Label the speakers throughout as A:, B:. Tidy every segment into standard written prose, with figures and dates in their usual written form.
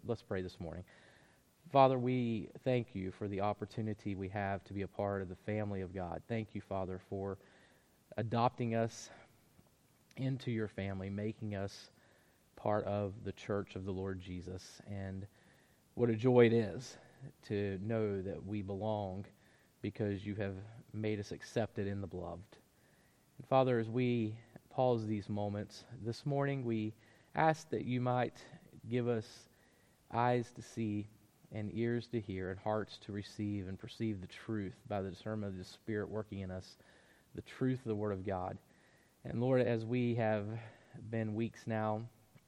A: Let's pray this morning. Father, we thank you for the opportunity we have to be a part of the family of God. Thank you, Father, for adopting us into your family, making us part of the church of the Lord Jesus. And what a joy it is to know that we belong because you have made us accepted in the beloved. And Father, as we pause these moments this morning, we ask that you might give us eyes to see and ears to hear and hearts to receive and perceive the truth by the discernment of the Spirit working in us, the truth of the Word of God. And Lord, as we have been weeks now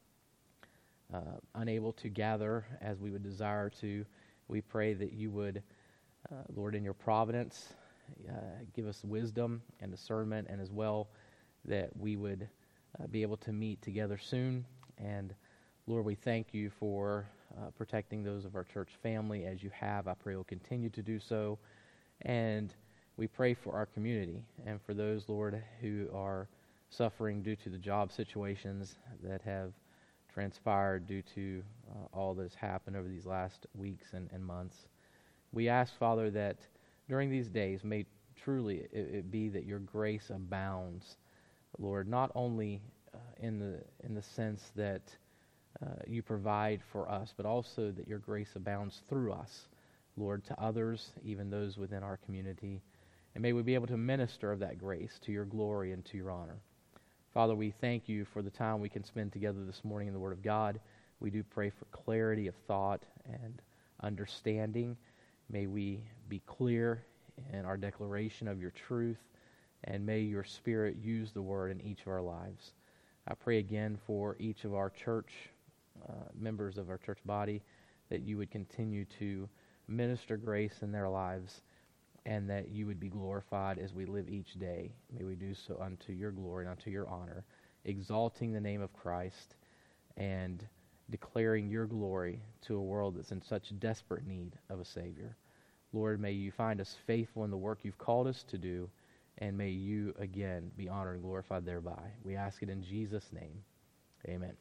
A: unable to gather as we would desire to, we pray that you would, Lord, in your providence, give us wisdom and discernment, and as well that we would be able to meet together soon. And Lord, we thank you for protecting those of our church family as you have. I pray you'll continue to do so. And we pray for our community and for those, Lord, who are suffering due to the job situations that have transpired due to all that has happened over these last weeks and months. We ask, Father, that during these days may truly it be that your grace abounds, Lord, not only in the sense that you provide for us, but also that your grace abounds through us, Lord, to others, even those within our community. And may we be able to minister of that grace to your glory and to your honor. Father, we thank you for the time we can spend together this morning in the Word of God. We do pray for clarity of thought and understanding. May we be clear in our declaration of your truth, and may your Spirit use the Word in each of our lives. I pray again for each of our church members of our church body, that you would continue to minister grace in their lives, and that you would be glorified as we live each day. May we do so unto your glory and unto your honor, exalting the name of Christ and declaring your glory to a world that's in such desperate need of a Savior. Lord, may you find us faithful in the work you've called us to do, and may you again be honored and glorified thereby. We ask it in Jesus' name. Amen.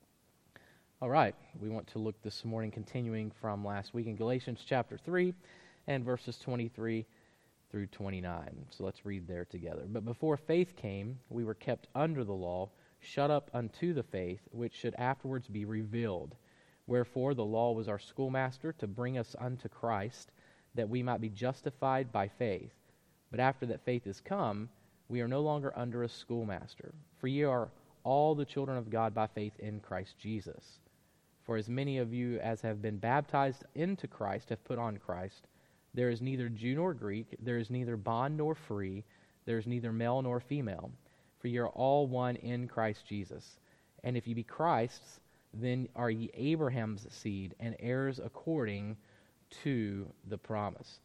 A: All right, we want to look this morning, continuing from last week, in Galatians chapter 3 and verses 23 through 29. So let's read there together. But before faith came, we were kept under the law, shut up unto the faith, which should afterwards be revealed. Wherefore the law was our schoolmaster to bring us unto Christ, that we might be justified by faith. But after that faith is come, we are no longer under a schoolmaster. For ye are all the children of God by faith in Christ Jesus. For as many of you as have been baptized into Christ have put on Christ. There is neither Jew nor Greek, there is neither bond nor free, there is neither male nor female. For ye are all one in Christ Jesus. And if ye be Christ's, then are ye Abraham's seed, and heirs according to the promise.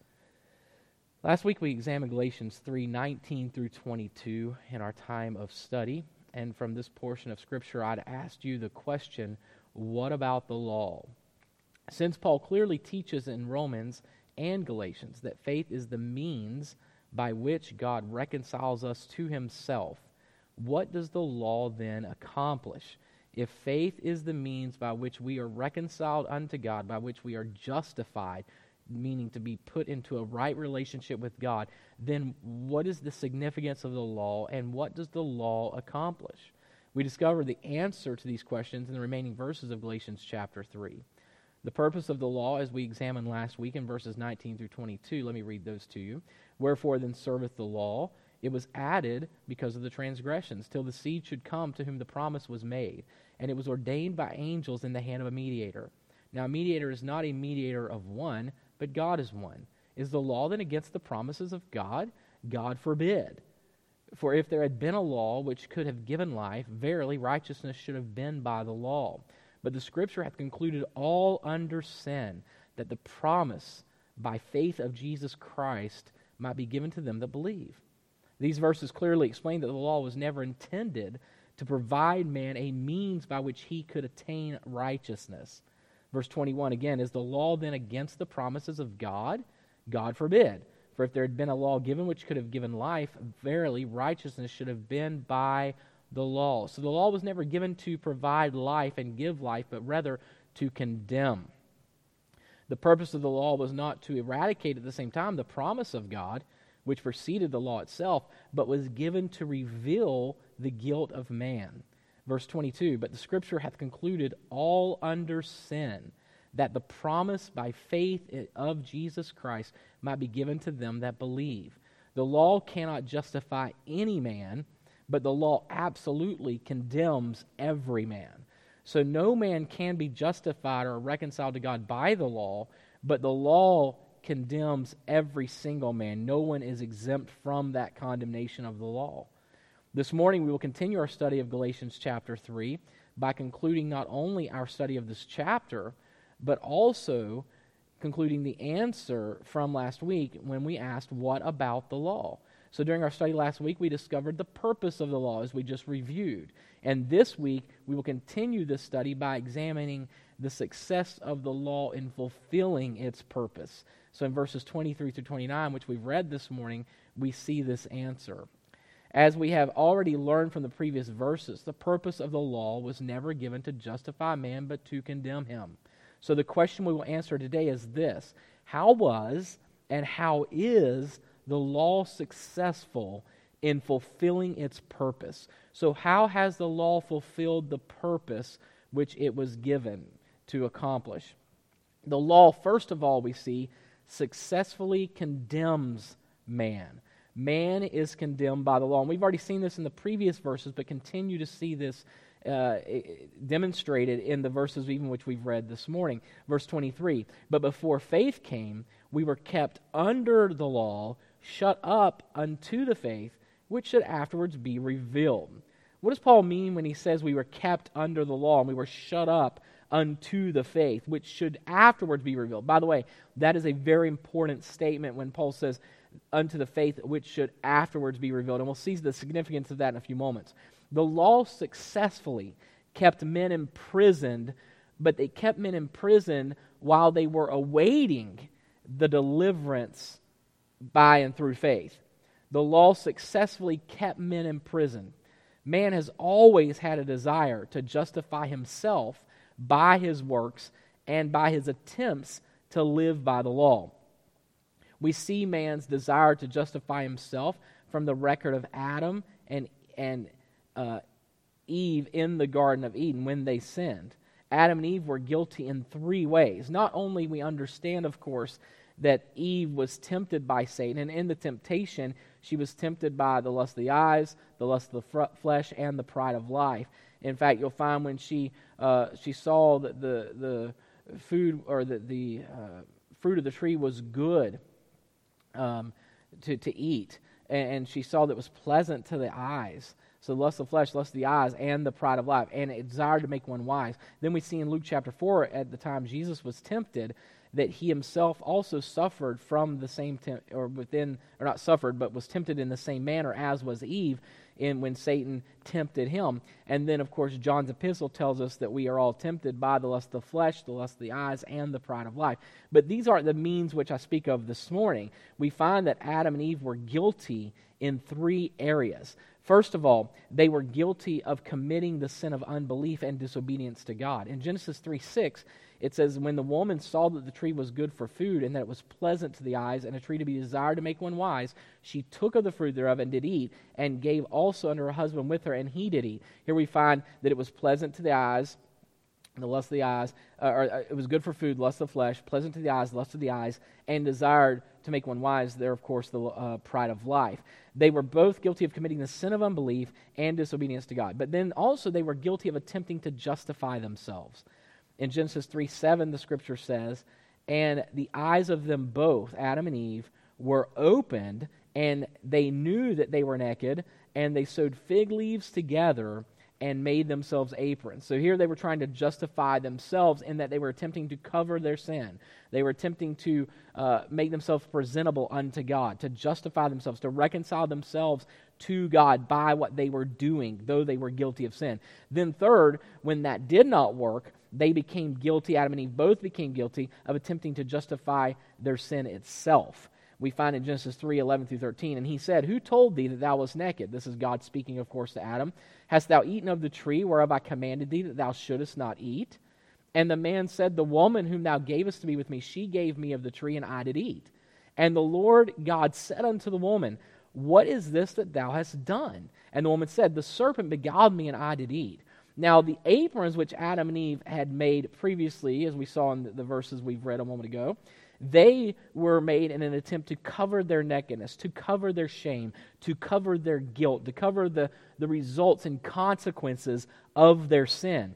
A: Last week we examined Galatians 3:19 through 22 in our time of study. And from this portion of Scripture, I'd asked you the question, what about the law? Since Paul clearly teaches in Romans and Galatians that faith is the means by which God reconciles us to himself, what does the law then accomplish? If faith is the means by which we are reconciled unto God, by which we are justified, meaning to be put into a right relationship with God, then what is the significance of the law, and what does the law accomplish? We discover the answer to these questions in the remaining verses of Galatians chapter 3. The purpose of the law, as we examined last week in verses 19 through 22, let me read those to you. Wherefore then serveth the law? It was added because of the transgressions, till the seed should come to whom the promise was made. And it was ordained by angels in the hand of a mediator. Now a mediator is not a mediator of one, but God is one. Is the law then against the promises of God? God forbid. For if there had been a law which could have given life, verily righteousness should have been by the law. But the Scripture hath concluded all under sin, that the promise by faith of Jesus Christ might be given to them that believe. These verses clearly explain that the law was never intended to provide man a means by which he could attain righteousness. Verse 21 again, is the law then against the promises of God? God forbid. For if there had been a law given which could have given life, verily righteousness should have been by the law. So the law was never given to provide life and give life, but rather to condemn. The purpose of the law was not to eradicate at the same time the promise of God, which preceded the law itself, but was given to reveal the guilt of man. Verse 22, but the Scripture hath concluded all under sin, that the promise by faith of Jesus Christ might be given to them that believe. The law cannot justify any man, but the law absolutely condemns every man. So no man can be justified or reconciled to God by the law, but the law condemns every single man. No one is exempt from that condemnation of the law. This morning we will continue our study of Galatians chapter 3 by concluding not only our study of this chapter, but also concluding the answer from last week when we asked, what about the law? So during our study last week, we discovered the purpose of the law as we just reviewed. And this week, we will continue this study by examining the success of the law in fulfilling its purpose. So in verses 23 through 29, which we've read this morning, we see this answer. As we have already learned from the previous verses, the purpose of the law was never given to justify man, but to condemn him. So the question we will answer today is this: how was and how is the law successful in fulfilling its purpose? So how has the law fulfilled the purpose which it was given to accomplish? The law, first of all, we see, successfully condemns man. Man is condemned by the law. And we've already seen this in the previous verses, but continue to see this demonstrated in the verses even which we've read this morning. Verse 23, but before faith came, we were kept under the law, shut up unto the faith, which should afterwards be revealed. What does Paul mean when he says we were kept under the law and we were shut up unto the faith, which should afterwards be revealed? By the way, that is a very important statement when Paul says unto the faith, which should afterwards be revealed. And we'll see the significance of that in a few moments. The law successfully kept men imprisoned, but they kept men imprisoned while they were awaiting the deliverance by and through faith. The law successfully kept men in prison. Man has always had a desire to justify himself by his works and by his attempts to live by the law. We see man's desire to justify himself from the record of Adam and Eve in the Garden of Eden when they sinned. Adam and Eve were guilty in three ways. Not only we understand, of course, that Eve was tempted by Satan, and in the temptation, she was tempted by the lust of the eyes, the lust of the flesh, and the pride of life. In fact, you'll find when she saw that the food or the fruit of the tree was good to eat, and she saw that it was pleasant to the eyes. So the lust of the flesh, lust of the eyes, and the pride of life, and it desired to make one wise. Then we see in Luke chapter 4, at the time Jesus was tempted, that he himself also suffered from the same was tempted in the same manner as was Eve when Satan tempted him. And then, of course, John's epistle tells us that we are all tempted by the lust of the flesh, the lust of the eyes, and the pride of life. But these aren't the means which I speak of this morning. We find that Adam and Eve were guilty in three areas. First of all, they were guilty of committing the sin of unbelief and disobedience to God. In Genesis 3:6, it says, when the woman saw that the tree was good for food, and that it was pleasant to the eyes, and a tree to be desired to make one wise, she took of the fruit thereof and did eat, and gave also unto her husband with her, and he did eat. Here we find that it was pleasant to the eyes, the lust of the eyes, it was good for food, lust of the flesh, pleasant to the eyes, lust of the eyes, and desired to make one wise, there, of course, the pride of life. They were both guilty of committing the sin of unbelief and disobedience to God. But then also they were guilty of attempting to justify themselves. In Genesis 3:7, the Scripture says, and the eyes of them both, Adam and Eve, were opened, and they knew that they were naked, and they sewed fig leaves together and made themselves aprons. So here they were trying to justify themselves in that they were attempting to cover their sin. They were attempting to make themselves presentable unto God, to justify themselves, to reconcile themselves to God by what they were doing, though they were guilty of sin. Then third, when that did not work, they became guilty, Adam and Eve both became guilty of attempting to justify their sin itself. We find in Genesis 3:11 through 13, and he said, who told thee that thou wast naked? This is God speaking, of course, to Adam. Hast thou eaten of the tree whereof I commanded thee that thou shouldest not eat? And the man said, the woman whom thou gavest to be with me, she gave me of the tree, and I did eat. And the Lord God said unto the woman, what is this that thou hast done? And the woman said, the serpent beguiled me, and I did eat. Now the aprons which Adam and Eve had made previously, as we saw in the verses we've read a moment ago, they were made in an attempt to cover their nakedness, to cover their shame, to cover their guilt, to cover the results and consequences of their sin.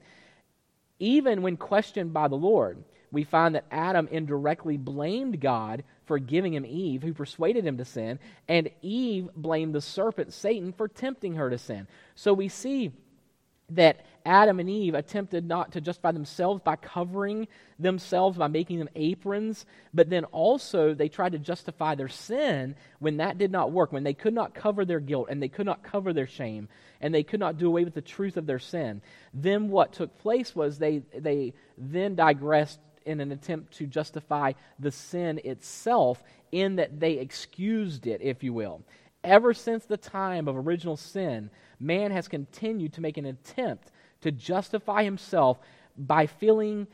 A: Even when questioned by the Lord, we find that Adam indirectly blamed God for giving him Eve, who persuaded him to sin, and Eve blamed the serpent, Satan, for tempting her to sin. So we see that Adam and Eve attempted not to justify themselves by covering themselves, by making them aprons, but then also they tried to justify their sin when that did not work, when they could not cover their guilt and they could not cover their shame and they could not do away with the truth of their sin. Then what took place was they then digressed in an attempt to justify the sin itself, in that they excused it, if you will. Ever since the time of original sin, man has continued to make an attempt to justify himself by feeling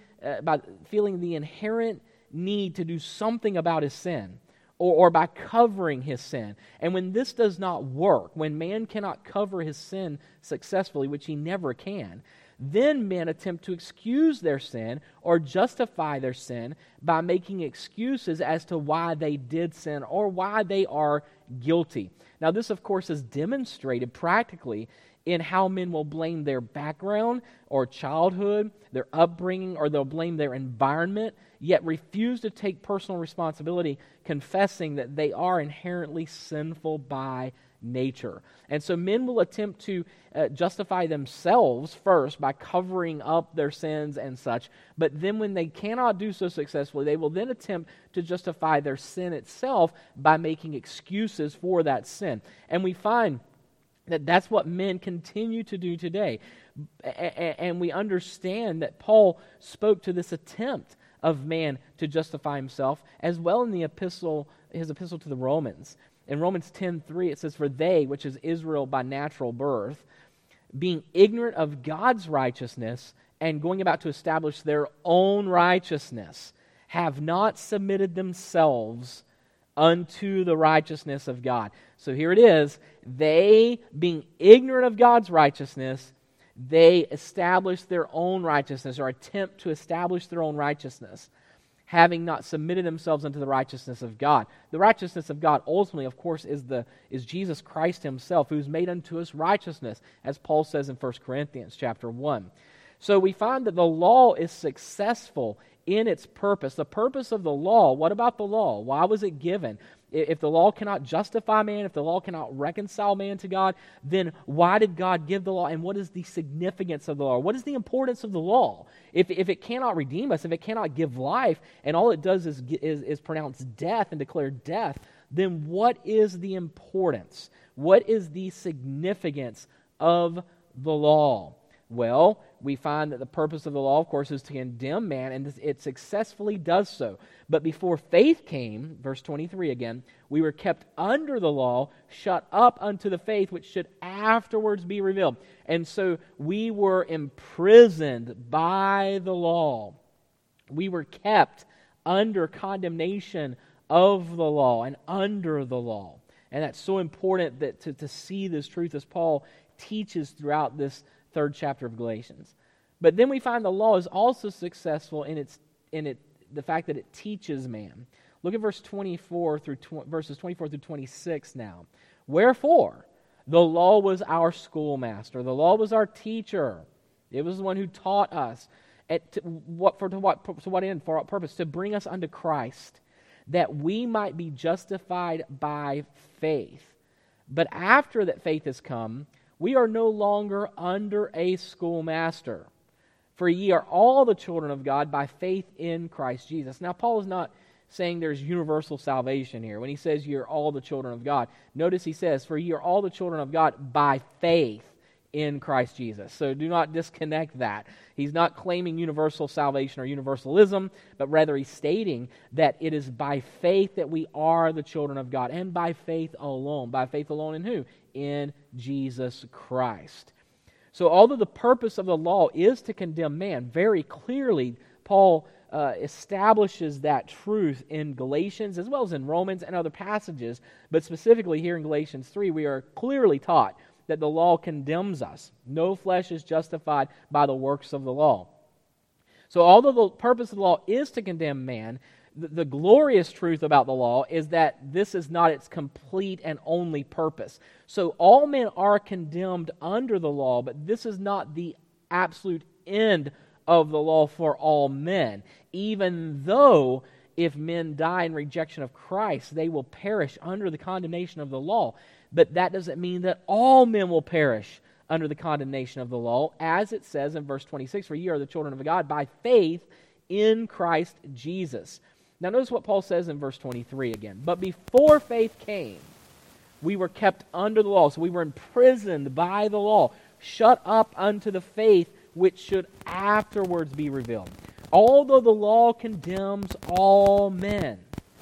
A: the inherent need to do something about his sin, or by covering his sin. And when this does not work, when man cannot cover his sin successfully, which he never can, then men attempt to excuse their sin or justify their sin by making excuses as to why they did sin or why they are guilty. Now, this, of course, is demonstrated practically in how men will blame their background or childhood, their upbringing, or they'll blame their environment, yet refuse to take personal responsibility, confessing that they are inherently sinful by nature. And so men will attempt to justify themselves first by covering up their sins and such, but then when they cannot do so successfully, they will then attempt to justify their sin itself by making excuses for that sin. And we find that that's what men continue to do today. And we understand that Paul spoke to this attempt of man to justify himself as well in his epistle to the Romans. In Romans 10:3 it says, for they, which is Israel by natural birth, being ignorant of God's righteousness and going about to establish their own righteousness, have not submitted themselves unto the righteousness of God. So here it is, they, being ignorant of God's righteousness, they establish their own righteousness, or attempt to establish their own righteousness, having not submitted themselves unto the righteousness of God. The righteousness of God ultimately, of course, is Jesus Christ himself, who's made unto us righteousness, as Paul says in 1 Corinthians chapter 1. So we find that the law is successful in its purpose. The purpose of the law, what about the law? Why was it given? If the law cannot justify man, if the law cannot reconcile man to God, then why did God give the law? And what is the significance of the law? What is the importance of the law? If it cannot redeem us, if it cannot give life, and all it does is pronounce death and declare death, then what is the importance? What is the significance of the law? Well, we find that the purpose of the law, of course, is to condemn man, and it successfully does so. But before faith came, verse 23 again, we were kept under the law, shut up unto the faith which should afterwards be revealed. And so we were imprisoned by the law. We were kept under condemnation of the law and under the law. And that's so important that to see this truth as Paul teaches throughout this third chapter of Galatians. But then we find the law is also successful in the fact that it teaches man. Look at verses 24 through 26 now. Wherefore, the law was our schoolmaster. The law was our teacher. It was the one who taught us. To what end? For what purpose? To bring us unto Christ, that we might be justified by faith. But after that faith has come, we are no longer under a schoolmaster. For ye are all the children of God by faith in Christ Jesus. Now, Paul is not saying there's universal salvation here. When he says you're all the children of God, notice he says, for ye are all the children of God by faith in Christ Jesus. So do not disconnect that. He's not claiming universal salvation or universalism, but rather he's stating that it is by faith that we are the children of God, and by faith alone. By faith alone in who? In Jesus Christ. So although the purpose of the law is to condemn man, very clearly Paul establishes that truth in Galatians as well as in Romans and other passages. But specifically here in Galatians 3, we are clearly taught that the law condemns us. No flesh is justified by the works of the law. So although the purpose of the law is to condemn man, the glorious truth about the law is that this is not its complete and only purpose. So all men are condemned under the law, but this is not the absolute end of the law for all men. Even though if men die in rejection of Christ, they will perish under the condemnation of the law. But that doesn't mean that all men will perish under the condemnation of the law, as it says in verse 26, "For ye are the children of God by faith in Christ Jesus." Now notice what Paul says in verse 23 again. "But before faith came, we were kept under the law." So we were imprisoned by the law, shut up unto the faith which should afterwards be revealed. Although the law condemns all men,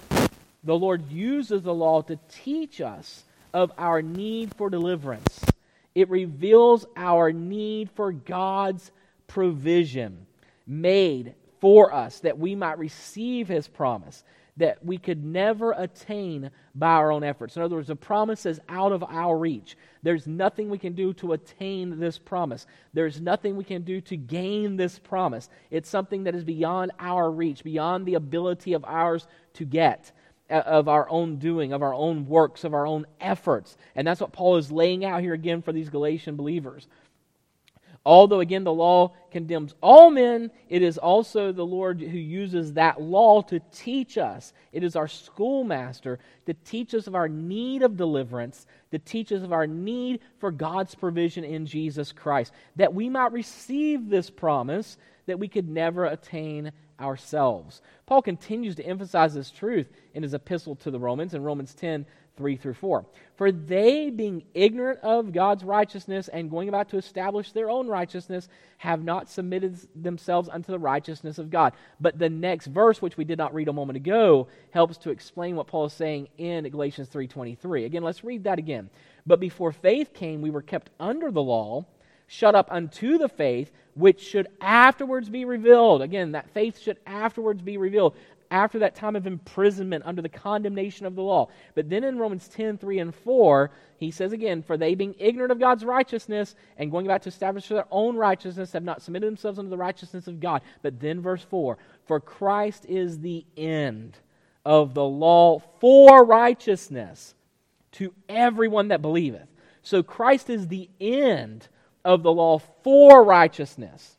A: the Lord uses the law to teach us of our need for deliverance. It reveals our need for God's provision made for us that we might receive His promise that we could never attain by our own efforts. In other words, the promise is out of our reach. There's nothing we can do to attain this promise. There's nothing we can do to gain this promise. It's something that is beyond our reach, beyond the ability of ours to get, of our own doing, of our own works, of our own efforts. And that's what Paul is laying out here again for these Galatian believers. Although, again, the law condemns all men, it is also the Lord who uses that law to teach us. It is our schoolmaster to teach us of our need of deliverance, to teach us of our need for God's provision in Jesus Christ, that we might receive this promise that we could never attain ourselves. Paul continues to emphasize this truth in his epistle to the Romans in Romans 10, 3-4. "For they, being ignorant of God's righteousness and going about to establish their own righteousness, have not submitted themselves unto the righteousness of God." But the next verse, which we did not read a moment ago, helps to explain what Paul is saying in Galatians 3:23. Again, let's read that again. "But before faith came, we were kept under the law, shut up unto the faith, which should afterwards be revealed." Again, that faith should afterwards be revealed, after that time of imprisonment under the condemnation of the law. But then in Romans 10, 3 and 4, he says again, "For they, being ignorant of God's righteousness and going about to establish their own righteousness, have not submitted themselves unto the righteousness of God." But then verse 4, "For Christ is the end of the law for righteousness to everyone that believeth." So Christ is the end of the law for righteousness.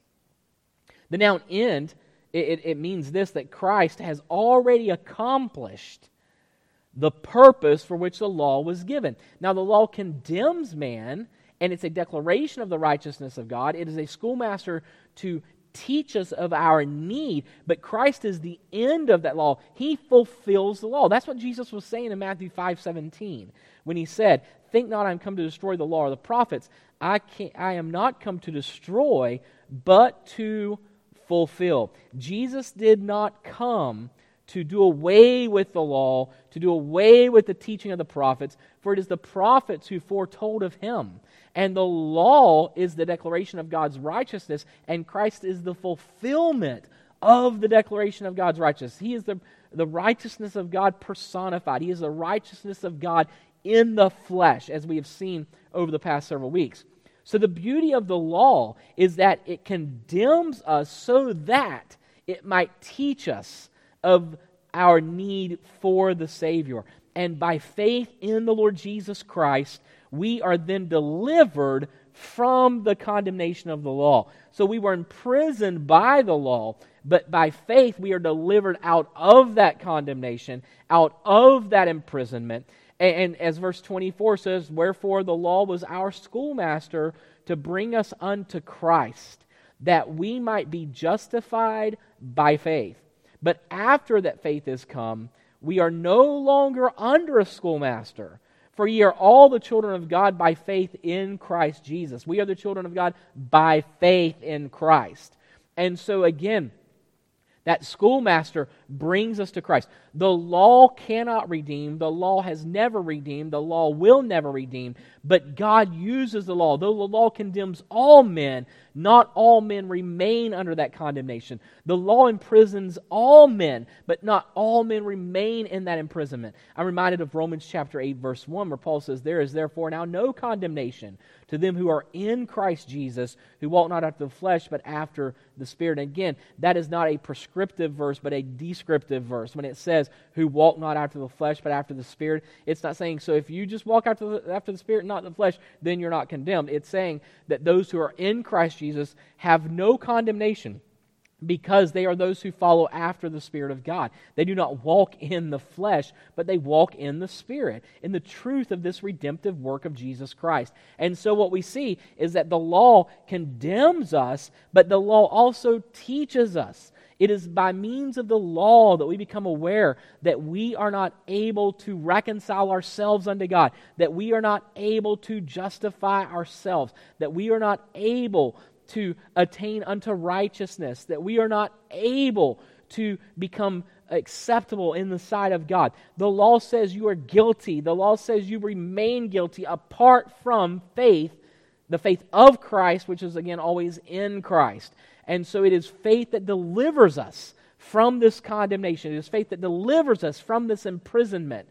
A: The noun "end," it means this, that Christ has already accomplished the purpose for which the law was given. Now, the law condemns man, and it's a declaration of the righteousness of God. It is a schoolmaster to teach us of our need, but Christ is the end of that law. He fulfills the law. That's what Jesus was saying in Matthew 5:17 when he said, "Think not I am come to destroy the law or the prophets. I am not come to destroy, but to fulfill." Jesus did not come to do away with the law, to do away with the teaching of the prophets, for it is the prophets who foretold of Him. And the law is the declaration of God's righteousness, and Christ is the fulfillment of the declaration of God's righteousness. He is the righteousness of God personified. He is the righteousness of God in the flesh, as we have seen over the past several weeks. So the beauty of the law is that it condemns us so that it might teach us of our need for the Savior. And by faith in the Lord Jesus Christ, we are then delivered from the condemnation of the law. So we were imprisoned by the law, but by faith we are delivered out of that condemnation, out of that imprisonment. And as verse 24 says, "Wherefore the law was our schoolmaster to bring us unto Christ, that we might be justified by faith. But after that faith is come, we are no longer under a schoolmaster. For ye are all the children of God by faith in Christ Jesus." We are the children of God by faith in Christ. And so again, That schoolmaster brings us to Christ. The law cannot redeem. The law has never redeemed. The law will never redeem. But God uses the law. Though the law condemns all men, not all men remain under that condemnation. The law imprisons all men, but not all men remain in that imprisonment. I'm reminded of Romans chapter 8, verse 1, where Paul says, "There is therefore now no condemnation to them who are in Christ Jesus, who walk not after the flesh, but after the Spirit." And again, that is not a prescriptive verse, but a descriptive verse. When it says, "who walk not after the flesh, but after the Spirit," it's not saying, so if you just walk after the Spirit, not the flesh, then you're not condemned. It's saying that those who are in Christ Jesus have no condemnation, because they are those who follow after the Spirit of God. They do not walk in the flesh, but they walk in the Spirit, in the truth of this redemptive work of Jesus Christ. And so what we see is that the law condemns us, but the law also teaches us. It is by means of the law that we become aware that we are not able to reconcile ourselves unto God, that we are not able to justify ourselves, that we are not able to attain unto righteousness, that we are not able to become acceptable in the sight of God. The law says you are guilty. The law says you remain guilty apart from faith, the faith of Christ, which is again always in Christ. And so it is faith that delivers us from this condemnation. It is faith that delivers us from this imprisonment.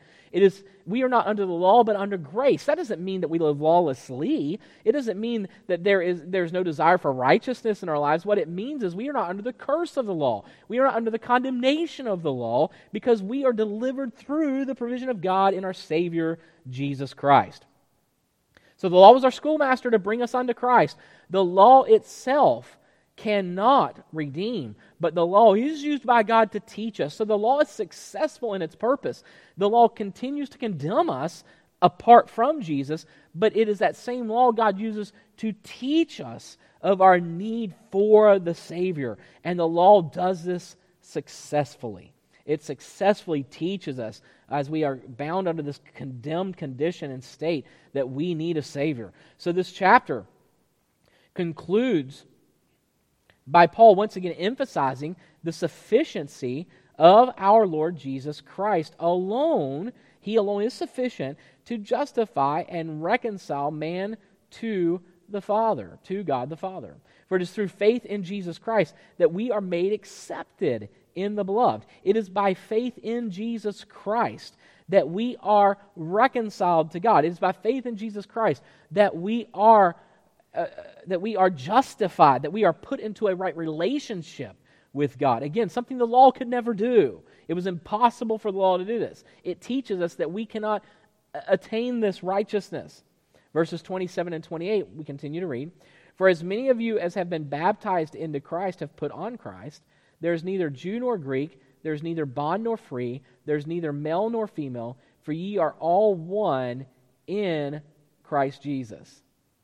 A: We are not under the law, but under grace. That doesn't mean that we live lawlessly. It doesn't mean that there's no desire for righteousness in our lives. What it means is we are not under the curse of the law. We are not under the condemnation of the law, because we are delivered through the provision of God in our Savior, Jesus Christ. So the law was our schoolmaster to bring us unto Christ. The law itself cannot redeem, but the law is used by God to teach us. So the law is successful in its purpose. The law continues to condemn us apart from Jesus, but it is that same law God uses to teach us of our need for the Savior. And the law does this successfully. It successfully teaches us, as we are bound under this condemned condition and state, that we need a Savior. So this chapter concludes by Paul once again emphasizing the sufficiency of our Lord Jesus Christ alone. He alone is sufficient to justify and reconcile man to the Father, to God the Father. For it is through faith in Jesus Christ that we are made accepted in the Beloved. It is by faith in Jesus Christ that we are reconciled to God. It is by faith in Jesus Christ that we are justified, that we are put into a right relationship with God. Again, something the law could never do. It was impossible for the law to do this. It teaches us that we cannot attain this righteousness. Verses 27 and 28, we continue to read. "For as many of you as have been baptized into Christ have put on Christ. There is neither Jew nor Greek, there is neither bond nor free, there is neither male nor female, for ye are all one in Christ Jesus."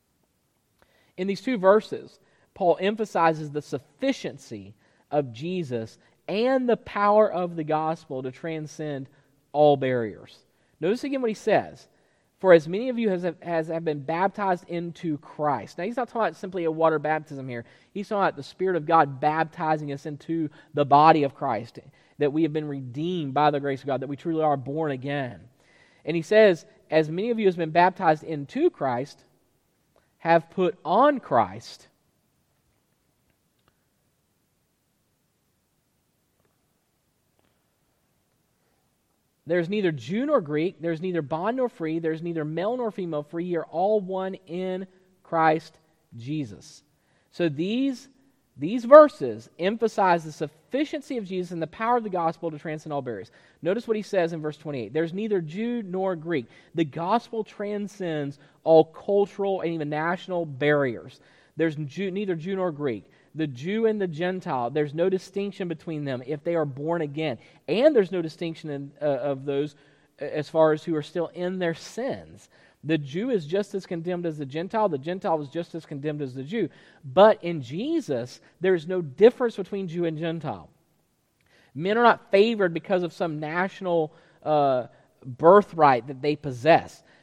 A: In these two verses, Paul emphasizes the sufficiency of Jesus and the power of the gospel to transcend all barriers. Notice again what he says. "For as many of you as have been baptized into Christ." Now he's not talking about simply a water baptism here. He's talking about the Spirit of God baptizing us into the body of Christ, that we have been redeemed by the grace of God, that we truly are born again. And he says, as many of you as have been baptized into Christ have put on Christ. There's neither Jew nor Greek, there's neither bond nor free, there's neither male nor female, for ye are all one in Christ Jesus. So these verses emphasize the sufficiency of Jesus and the power of the gospel to transcend all barriers. Notice what he says in verse 28. There's neither Jew nor Greek. The gospel transcends all cultural and even national barriers. There's neither Jew nor Greek. The Jew and the Gentile, there's no distinction between them if they are born again. And there's no distinction of those as far as who are still in their sins. The Jew is just as condemned as the Gentile is just as condemned as the Jew. But in Jesus, there is no difference between Jew and Gentile. Men are not favored because of some national birthright that they possess.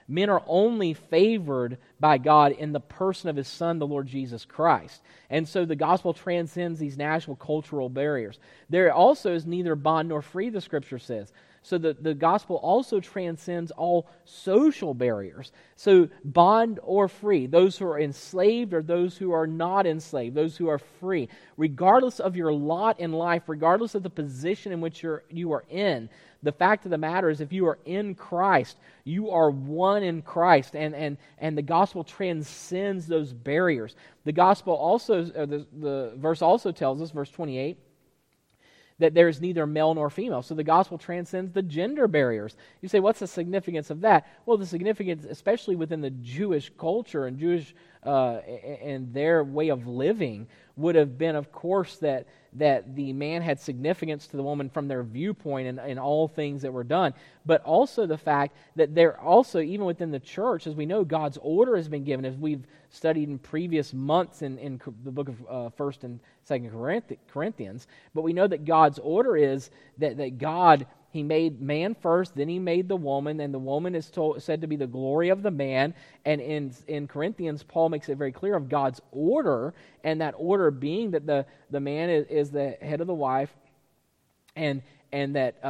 A: Men are only favored by God in the person of His Son, the Lord Jesus Christ. And so the gospel transcends these national cultural barriers. There also is neither bond nor free, the Scripture says. So the gospel also transcends all social barriers. So bond or free, those who are enslaved or those who are not enslaved, those who are free. Regardless of your lot in life, regardless of the position in which you are in, the fact of the matter is if you are in Christ, you are one in Christ, and the gospel transcends those barriers. The gospel also, the verse also tells us, verse 28, that there is neither male nor female. So the gospel transcends the gender barriers. You say, what's the significance of that? Well, the significance, especially within the Jewish culture and Jewish and their way of living, would have been, of course, that the man had significance to the woman from their viewpoint in all things that were done, but also the fact that there also, even within the church, as we know, God's order has been given, as we've studied in previous months in the book of 1st and 2nd Corinthians, but we know that God's order is that God, He made man first, then He made the woman, and the woman is said to be the glory of the man. And in Corinthians, Paul makes it very clear of God's order, and that order being that the man is the head of the wife, and that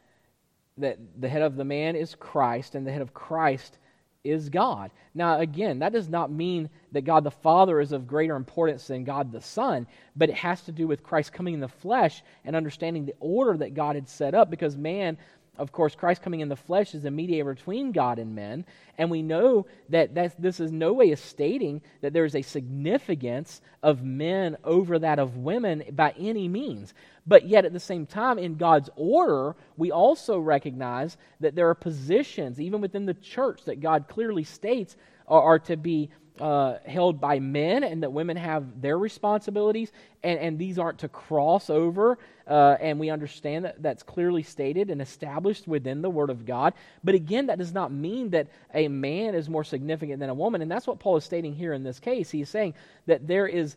A: the head of the man is Christ, and the head of Christ is God. Now, again, that does not mean that God the Father is of greater importance than God the Son, but it has to do with Christ coming in the flesh and understanding the order that God had set up, because man, of course, Christ coming in the flesh is a mediator between God and men, and we know that this is no way of stating that there is a significance of men over that of women by any means. But yet at the same time, in God's order, we also recognize that there are positions, even within the church, that God clearly states are to be held by men, and that women have their responsibilities, and these aren't to cross over, and we understand that that's clearly stated and established within the Word of God. But again, that does not mean that a man is more significant than a woman, and that's what Paul is stating here in this case. He is saying that there's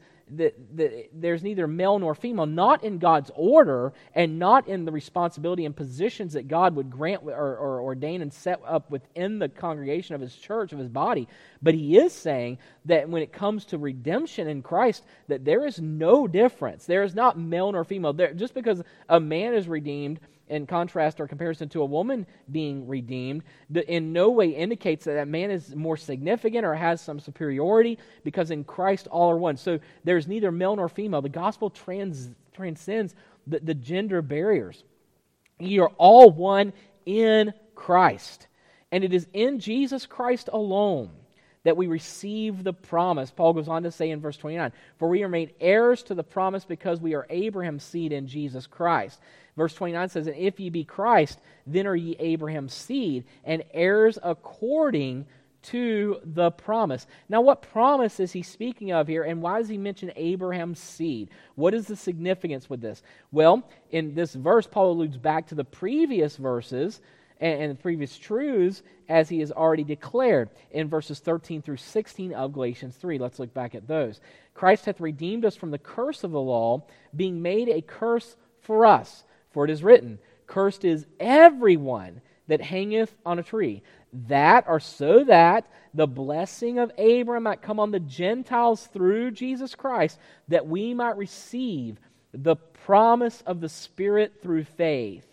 A: neither male nor female, not in God's order, and not in the responsibility and positions that God would grant or ordain and set up within the congregation of His church, of His body. But he is saying that when it comes to redemption in Christ, that there is no difference. There is not male nor female. Just because a man is redeemed, in contrast or comparison to a woman being redeemed, in no way indicates that man is more significant or has some superiority, because in Christ all are one. So there's neither male nor female. The gospel transcends the gender barriers. You are all one in Christ. And it is in Jesus Christ alone that we receive the promise. Paul goes on to say in verse 29, "For we are made heirs to the promise because we are Abraham's seed in Jesus Christ." Verse 29 says, "And if ye be Christ, then are ye Abraham's seed, and heirs according to the promise." Now, what promise is he speaking of here, and why does he mention Abraham's seed? What is the significance with this? Well, in this verse, Paul alludes back to the previous verses and the previous truths, as he has already declared in verses 13 through 16 of Galatians 3. Let's look back at those. "Christ hath redeemed us from the curse of the law, being made a curse for us. For it is written, Cursed is everyone that hangeth on a tree, that or so that the blessing of Abraham might come on the Gentiles through Jesus Christ, that we might receive the promise of the Spirit through faith.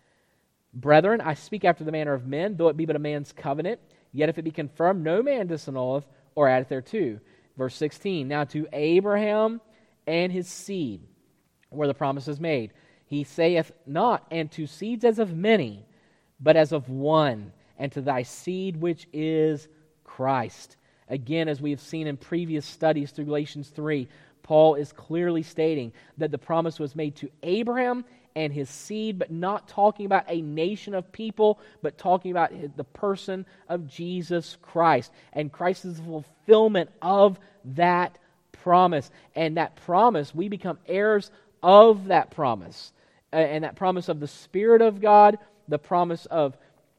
A: Brethren, I speak after the manner of men, though it be but a man's covenant, yet if it be confirmed, no man disannulleth or addeth thereto." Verse 16, "Now to Abraham and his seed where the promise is made, he saith not, and to seeds as of many, but as of one, and to thy seed which is Christ." Again, as we have seen in previous studies through Galatians 3, Paul is clearly stating that the promise was made to Abraham and his seed, but not talking about a nation of people, but talking about the person of Jesus Christ. And Christ is the fulfillment of that promise. And that promise, we become heirs of that promise. And that promise of the Spirit of God, the promise of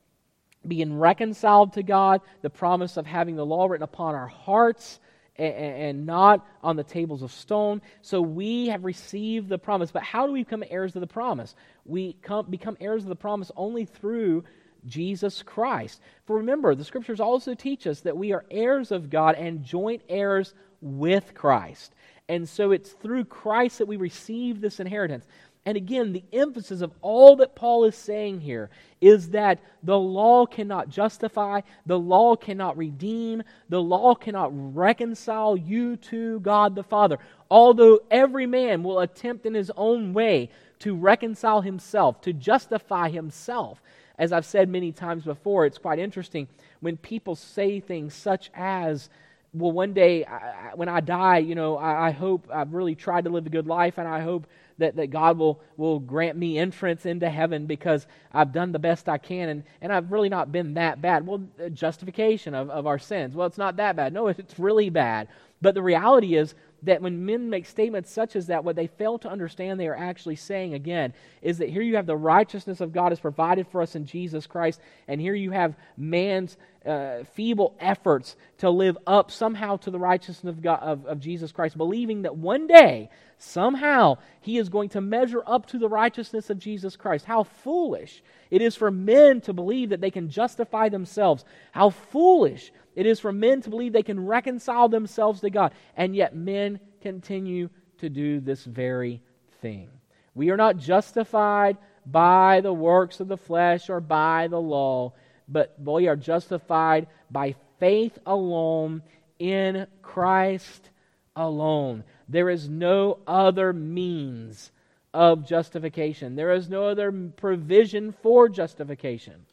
A: being reconciled to God, the promise of having the law written upon our hearts and not on the tables of stone. So we have received the promise. But how do we become heirs of the promise? We become heirs of the promise only through Jesus Christ. For remember, the Scriptures also teach us that we are heirs of God and joint heirs with Christ. And so it's through Christ that we receive this inheritance. And again, the emphasis of all that Paul is saying here is that the law cannot justify, the law cannot redeem, the law cannot reconcile you to God the Father. Although every man will attempt in his own way to reconcile himself, to justify himself. As I've said many times before, it's quite interesting when people say things such as, well, one day when I die, I hope I've really tried to live a good life, and I hope that God will grant me entrance into heaven because I've done the best I can, and I've really not been that bad. Well, justification of our sins. Well, it's not that bad. No, it's really bad. But the reality is that when men make statements such as that, what they fail to understand they are actually saying, again, is that here you have the righteousness of God is provided for us in Jesus Christ, and here you have man's feeble efforts to live up somehow to the righteousness of God, of Jesus Christ, believing that one day, somehow, he is going to measure up to the righteousness of Jesus Christ. How foolish it is for men to believe that they can justify themselves. How foolish it is for men to believe they can reconcile themselves to God. And yet men continue to do this very thing. We are not justified by the works of the flesh or by the law, but we are justified by faith alone in Christ alone. There is no other means of justification. There is no other provision for justification.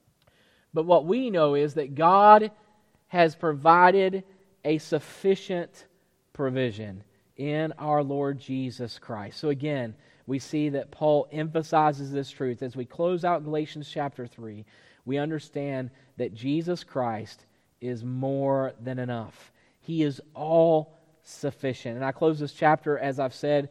A: But what we know is that God has provided a sufficient provision in our Lord Jesus Christ. So again, we see that Paul emphasizes this truth. As we close out Galatians chapter 3, we understand that Jesus Christ is more than enough. He is all sufficient. And I close this chapter, as I've said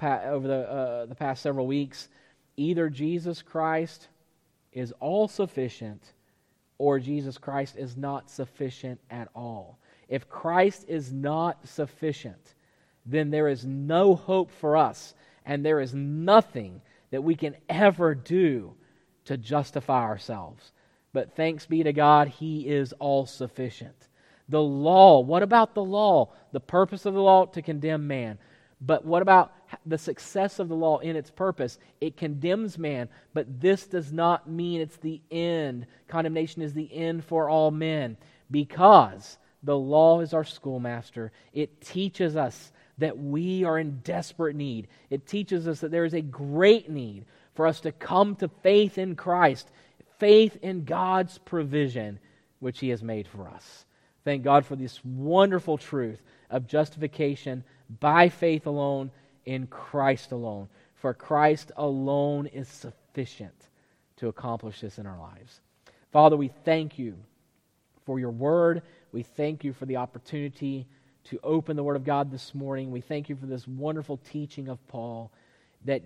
A: over the past several weeks, either Jesus Christ is all sufficient or Jesus Christ is not sufficient at all. If Christ is not sufficient, then there is no hope for us, and there is nothing that we can ever do to justify ourselves. But thanks be to God, He is all sufficient. The law, what about the law? The purpose of the law to condemn man. But what about the success of the law in its purpose? It condemns man, but this does not mean it's the end. Condemnation is the end for all men, because the law is our schoolmaster. It teaches us that we are in desperate need. It teaches us that there is a great need for us to come to faith in Christ, faith in God's provision, which He has made for us. Thank God for this wonderful truth of justification by faith alone, in Christ alone. For Christ alone is sufficient to accomplish this in our lives. Father, we thank You for Your Word. We thank You for the opportunity to open the Word of God this morning. We thank You for this wonderful teaching of Paul that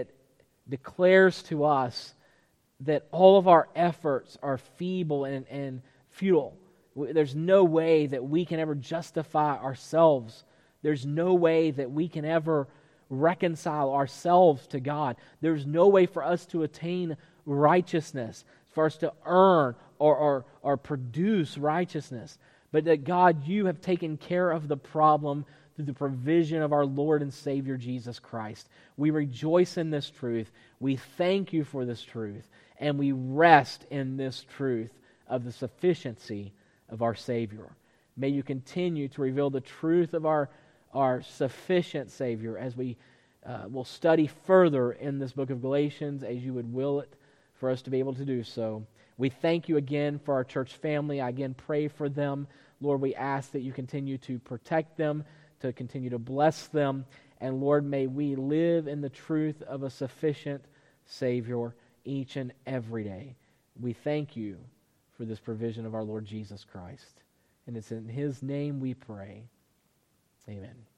A: declares to us that all of our efforts are feeble and futile. There's no way that we can ever justify ourselves. There's no way that we can ever reconcile ourselves to God. There's no way for us to attain righteousness, for us to earn or produce righteousness. But that God, You have taken care of the problem through the provision of our Lord and Savior Jesus Christ. We rejoice in this truth. We thank You for this truth. And we rest in this truth of the sufficiency of our Savior. May You continue to reveal the truth of our sufficient Savior as we will study further in this book of Galatians, as You would will it for us to be able to do so. We thank You again for our church family. I again pray for them. Lord, we ask that You continue to protect them, to continue to bless them. And Lord, may we live in the truth of a sufficient Savior each and every day. We thank You for this provision of our Lord Jesus Christ. And it's in His name we pray. Amen.